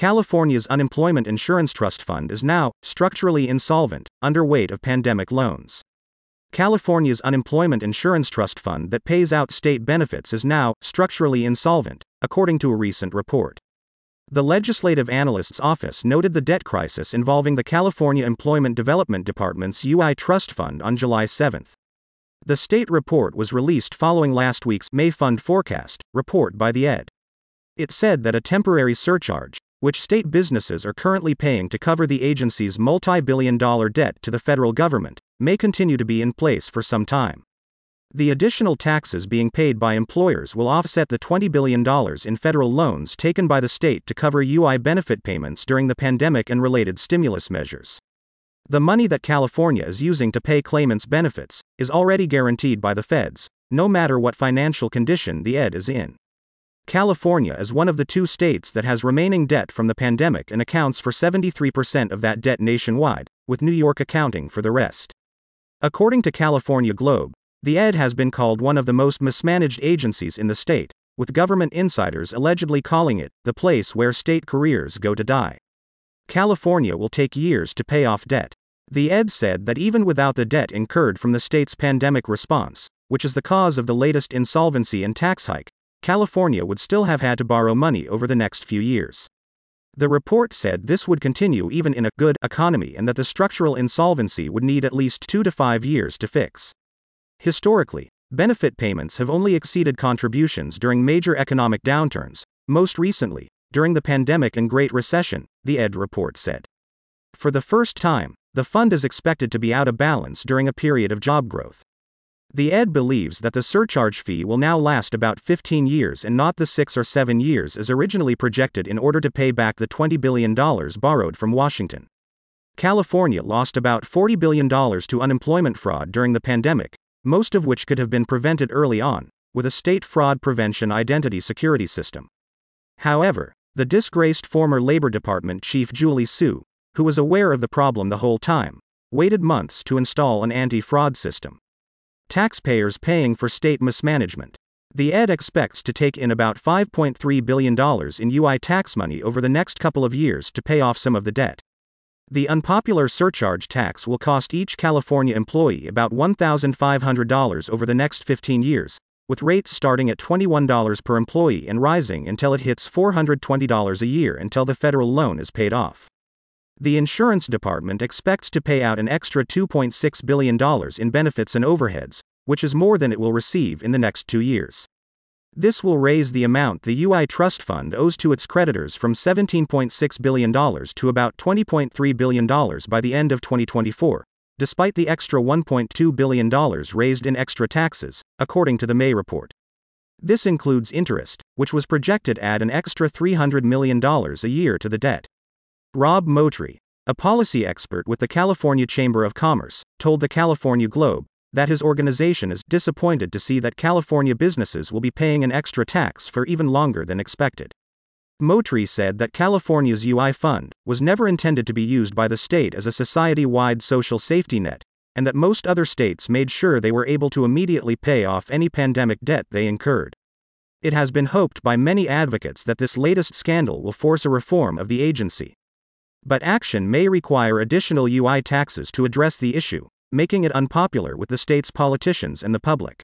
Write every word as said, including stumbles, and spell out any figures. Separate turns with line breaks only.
California's Unemployment Insurance Trust Fund is now structurally insolvent, underweight of pandemic loans. California's Unemployment Insurance Trust Fund that pays out state benefits is now structurally insolvent, according to a recent report. The Legislative Analyst's Office noted the debt crisis involving the California Employment Development Department's U I Trust Fund on July seventh. The state report was released following last week's May Fund Forecast report by the Ed. It said that a temporary surcharge, which state businesses are currently paying to cover the agency's multi-billion dollar debt to the federal government, may continue to be in place for some time. The additional taxes being paid by employers will offset the twenty billion dollars in federal loans taken by the state to cover U I benefit payments during the pandemic and related stimulus measures. The money that California is using to pay claimants' benefits is already guaranteed by the feds, no matter what financial condition the Ed is in. California is one of the two states that has remaining debt from the pandemic and accounts for seventy-three percent of that debt nationwide, with New York accounting for the rest. According to California Globe, the Ed has been called one of the most mismanaged agencies in the state, with government insiders allegedly calling it the place where state careers go to die. California will take years to pay off debt. The Ed said that even without the debt incurred from the state's pandemic response, which is the cause of the latest insolvency and tax hike, California would still have had to borrow money over the next few years. The report said this would continue even in a good economy and that the structural insolvency would need at least two to five years to fix. Historically, benefit payments have only exceeded contributions during major economic downturns, most recently, during the pandemic and Great Recession, the Ed report said. For the first time, the fund is expected to be out of balance during a period of job growth. The Ed believes that the surcharge fee will now last about fifteen years and not the six or seven years as originally projected in order to pay back the twenty billion dollars borrowed from Washington. California lost about forty billion dollars to unemployment fraud during the pandemic, most of which could have been prevented early on, with a state fraud prevention identity security system. However, the disgraced former Labor Department chief Julie Su, who was aware of the problem the whole time, waited months to install an anti-fraud system. Taxpayers paying for state mismanagement. The Ed expects to take in about five point three billion dollars in U I tax money over the next couple of years to pay off some of the debt. The unpopular surcharge tax will cost each California employee about one thousand five hundred dollars over the next fifteen years, with rates starting at twenty-one dollars per employee and rising until it hits four hundred twenty dollars a year until the federal loan is paid off. The insurance department expects to pay out an extra two point six billion dollars in benefits and overheads, which is more than it will receive in the next two years. This will raise the amount the U I Trust Fund owes to its creditors from seventeen point six billion dollars to about twenty point three billion dollars by the end of twenty twenty-four, despite the extra one point two billion dollars raised in extra taxes, according to the May report. This includes interest, which was projected to add an extra three hundred million dollars a year to the debt. Rob Motry, a policy expert with the California Chamber of Commerce, told the California Globe that his organization is disappointed to see that California businesses will be paying an extra tax for even longer than expected. Motry said that California's U I fund was never intended to be used by the state as a society-wide social safety net, and that most other states made sure they were able to immediately pay off any pandemic debt they incurred. It has been hoped by many advocates that this latest scandal will force a reform of the agency. But action may require additional U I taxes to address the issue, making it unpopular with the state's politicians and the public.